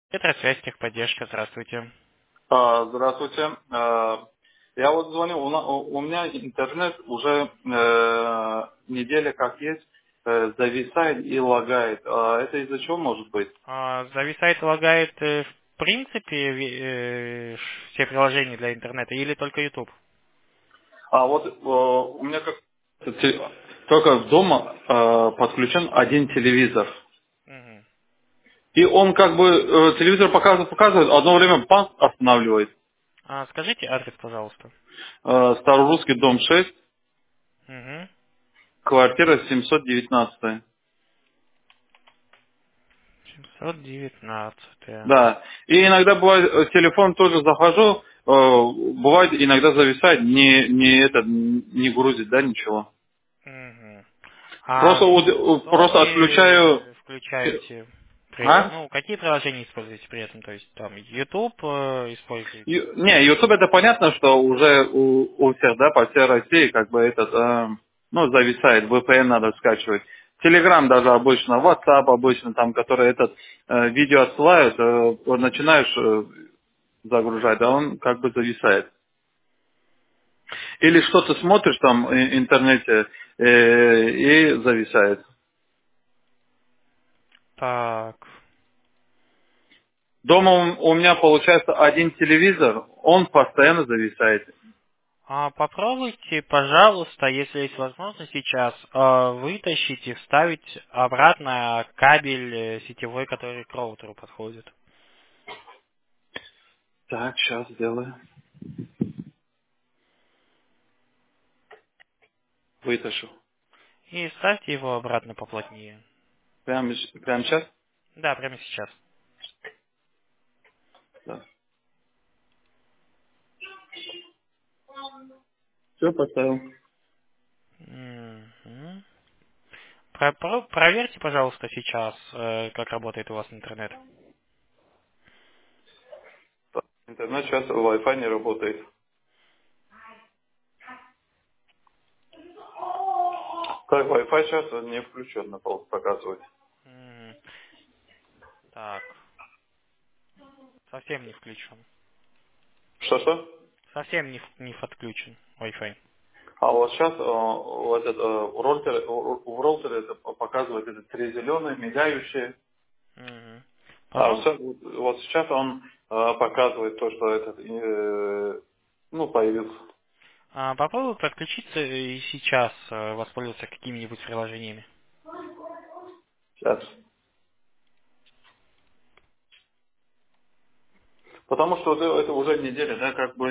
Это связь техподдержка. Здравствуйте. Здравствуйте. Я вот звоню, у меня интернет уже неделя как есть, зависает и лагает. Это из-за чего может быть? Зависает и лагает в принципе все приложения для интернета или только YouTube? Вот у меня как только дома подключен один телевизор. Мгм. И он как бы телевизор показывает, одно время пан останавливает. Скажите адрес, пожалуйста. Старорусский дом 6, Угу. квартира 719. 719. Да. И иногда бывает, телефон тоже захожу, бывает иногда зависает, не грузит, да, ничего. Угу. Что Просто отключаю. вы включаете? А? Какие приложения используете при этом? То есть там YouTube используете? Не, YouTube это понятно, что уже у всех, да, по всей России, как бы зависает, VPN надо скачивать. Telegram даже обычно, WhatsApp обычно, там, которые видео отсылают, вот начинаешь загружать, а он как бы зависает. Или что-то смотришь там в интернете и зависает. Так. Дома у меня получается один телевизор, он постоянно зависает. Попробуйте, пожалуйста, если есть возможность сейчас, вытащить и вставить обратно кабель сетевой, который к роутеру подходит. Так, сейчас сделаю. Вытащу. И ставьте его обратно поплотнее. Прямо сейчас? Да, прямо сейчас. Да. Все, поставил. Мгм. Проверьте, пожалуйста, сейчас, как работает у вас интернет. Интернет сейчас Wi-Fi не работает. Так, Wi-Fi сейчас не включен, показывает. М, Так, совсем не включен. Что-что? Совсем не подключен Wi-Fi. А вот сейчас в роутере это показывает это три зеленые, мигающие. Мгм. А Попробуй- вот сейчас он показывает то, что появился. Попробуй подключиться и сейчас воспользоваться какими-нибудь приложениями. Сейчас. Потому что вот это уже неделя, да, как бы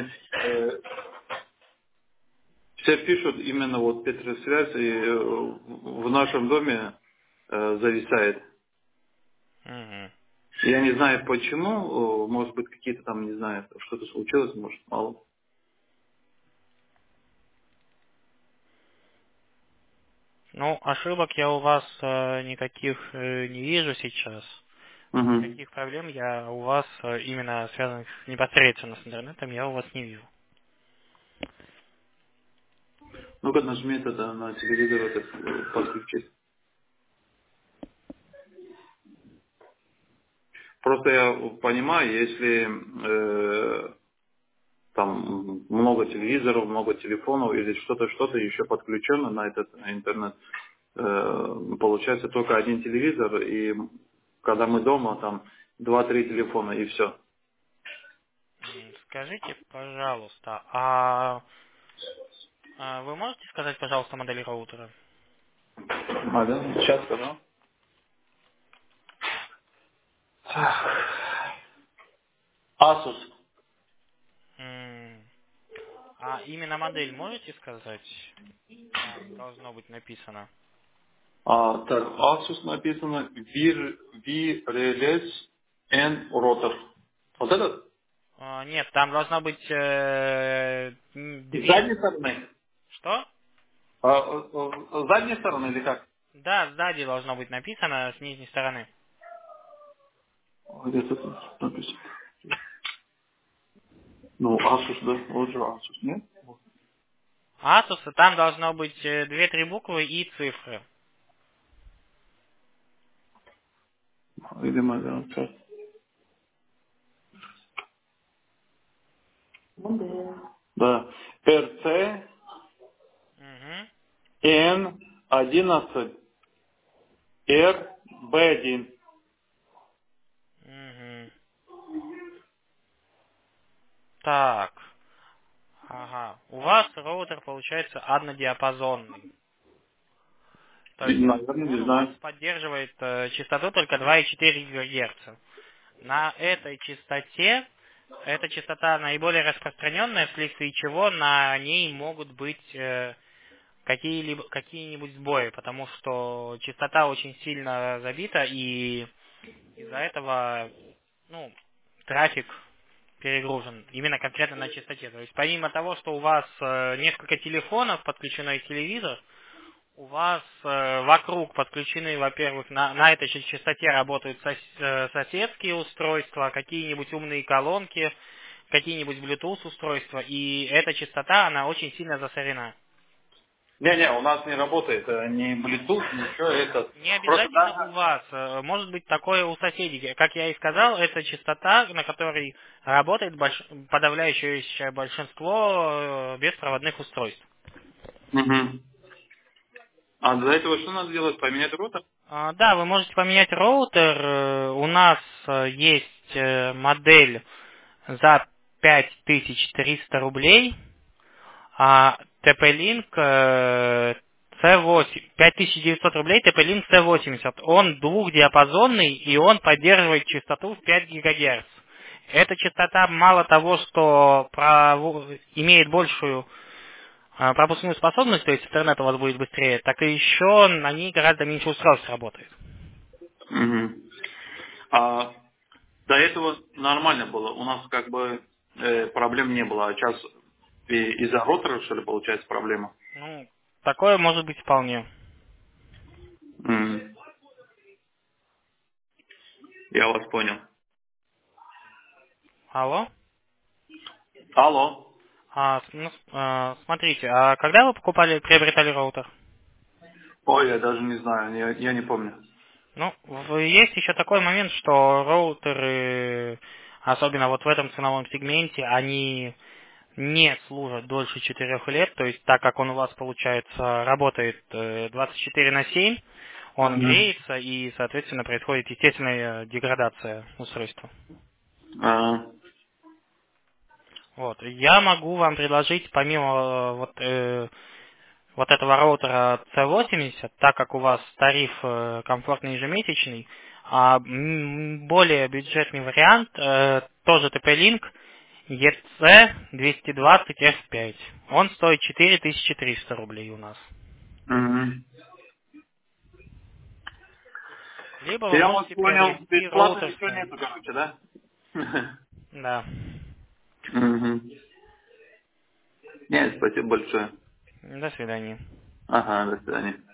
все пишут именно вот Петросвязь, и в нашем доме зависает. Мгм. Я не знаю почему, может быть какие-то там, не знаю, что-то случилось, может мало. Ошибок я у вас никаких не вижу сейчас. Угу. Никаких проблем я у вас именно связанных непосредственно с интернетом я у вас не вижу. Ну-ка нажми это на телевизор подключить. Просто я понимаю, если там много телевизоров, много телефонов или что-то еще подключено на этот интернет, получается только один телевизор, и когда мы дома, там два-три телефона и все. Скажите, пожалуйста, вы можете сказать, пожалуйста, модель роутера? Да? Сейчас скажу. Asus. М, именно модель можете сказать? Там должно быть написано. Так, Asus написано V-Relais N Rotor. Вот этот? Нет, там должно быть С две... задней стороны? Что? С задней стороны или как? Да, сзади должно быть написано с нижней стороны. Где тут написано? Ну, Asus, да? Вот же Asus, нет? Asus, и там должно быть две-три буквы и цифры. Видимо, да. Сейчас. Да. RC Угу. N11 RB1. Угу. Так. Ага. У вас роутер получается однодиапазонный. То есть Наверное, он не у вас знаю. поддерживает частоту только 2,4 ГГц. На этой частоте, эта частота наиболее распространенная, вследствие чего на ней могут быть какие-нибудь сбои, потому что частота очень сильно забита, и из-за этого, ну, трафик перегружен именно конкретно на частоте. То есть помимо того, что у вас несколько телефонов подключено к телевизор, у вас вокруг подключены, во-первых, на этой же частоте работают соседские устройства, какие-нибудь умные колонки, какие-нибудь Bluetooth устройства, и эта частота, она очень сильно засорена. Не-не, у нас не работает ни Bluetooth, ничего это. Не Просто обязательно у даже... вас, может быть такое у соседей. Как я и сказал, это частота, на которой работает подавляющее большинство беспроводных устройств. Мгм. А для этого что надо делать? Поменять роутер? Да, вы можете поменять роутер. У нас есть модель за 5300 рублей, а TP-Link C8, 5900 рублей TP-Link C80. Он двухдиапазонный, и он поддерживает частоту в 5 ГГц. Эта частота мало того, что имеет большую пропускную способность, то есть интернет у вас будет быстрее, так и еще на ней гораздо меньше устройств работает. Мгм. А до этого нормально было. У нас как бы проблем не было. А сейчас из-за роутера, что ли, получается проблема? Ну, такое может быть вполне. М. Я вас понял. Алло? Алло. Смотрите, а когда вы приобретали роутер? Ой, я даже не знаю, я не помню. Ну, есть еще такой момент, что роутеры, особенно вот в этом ценовом сегменте, они не служат дольше 4 лет, то есть так как он у вас, получается, работает 24/7, он Мгм. греется и, соответственно, происходит естественная деградация устройства. А, Вот. Я могу вам предложить, помимо вот этого роутера C80, так как у вас тариф комфортный ежемесячный, более бюджетный вариант, тоже TP-Link, EC220F5. Он стоит 4300 рублей у нас. мгм. Либо вы Я вас можете понял. приобрести Бесплатно роутер ничего свой. нету, короче, да? Да. Мгм. Нет, спасибо большое. До свидания. Ага, до свидания.